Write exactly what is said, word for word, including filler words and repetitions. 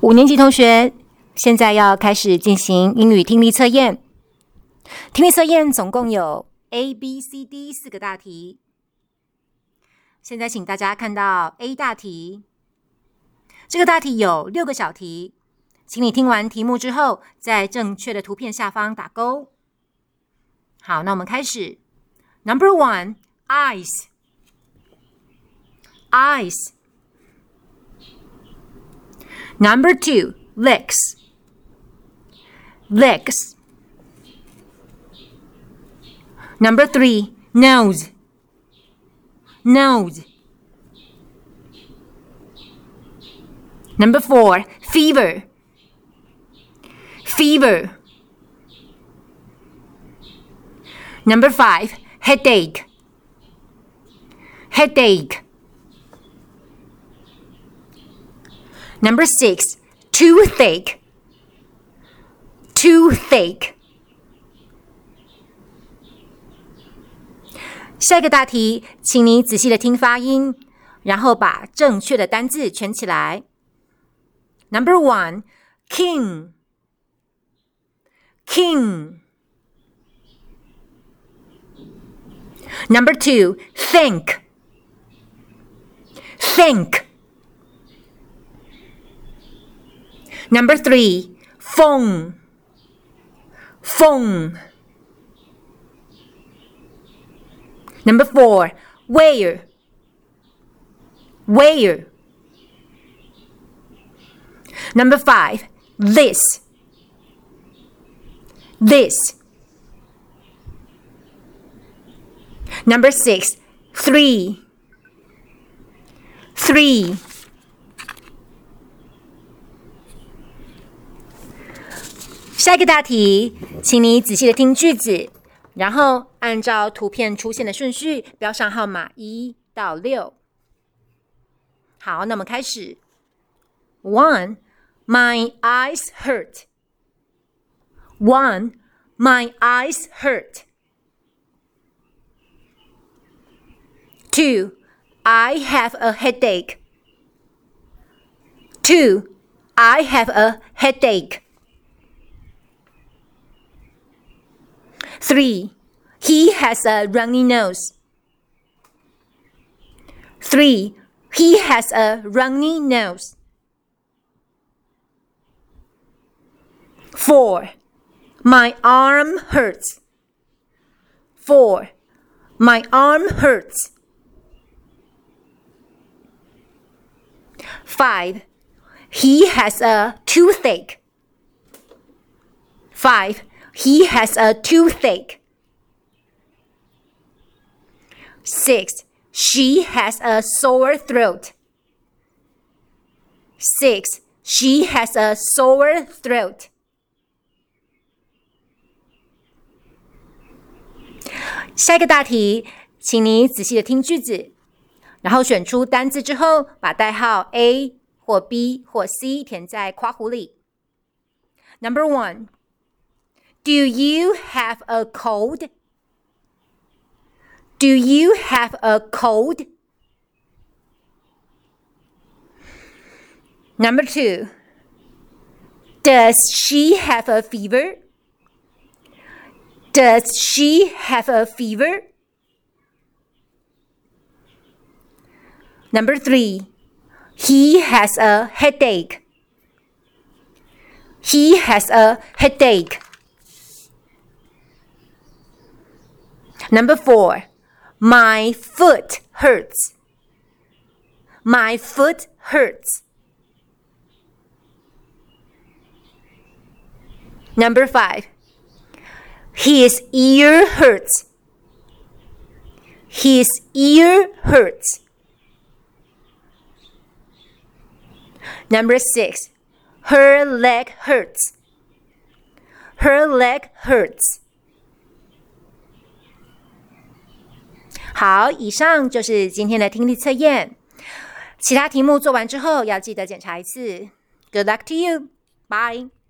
五年级同学，现在要开始进行英语听力测验。听力测验总共有 A、B、C、D 四个大题。现在请大家看到 A 大题，这个大题有六个小题，请你听完题目之后，在正确的图片下方打勾。好，那我们开始。Number one, eyes. Eyes. Number two, legs. Legs. Number three, nose. Nose. Number four, fever. Fever. Number five, headache. Headache. Number six, toothache. Toothache. 下一个大题，请你仔细的听发音，然后把正确的单字圈起来。Number one, king. King. Number two, think. Think. Number three, phone. Phone. Number four, where. Where. Number five, this. This. Number six, three. Three. 下一个大题，请你仔细的听句子，然后按照图片出现的顺序标上号码一到六。好，那我们开始。One, my eyes hurt. One, my eyes hurt. Two, I have a headache. Two, I have a headache. Three, he has a runny nose. Three, he has a runny nose. Four, my arm hurts. Four, my arm hurts. Five, he has a toothache. Five, he has a toothache. Six, she has a sore throat. Six, she has a sore throat. 下一个大题，请你仔细的听句子，然后选出单字之后，把代号 A 或 B 或 C 填在括弧里。Number one, do you have a cold? Do you have a cold? Number two, does she have a fever? Does she have a fever? Number three, he has a headache. He has a headache. Number four, my foot hurts. My foot hurts. Number five, his ear hurts. His ear hurts. Number six, her leg hurts. Her leg hurts. 好，以上就是今天的听力测验。其他题目做完之后，要记得检查一次。Good luck to you. Bye.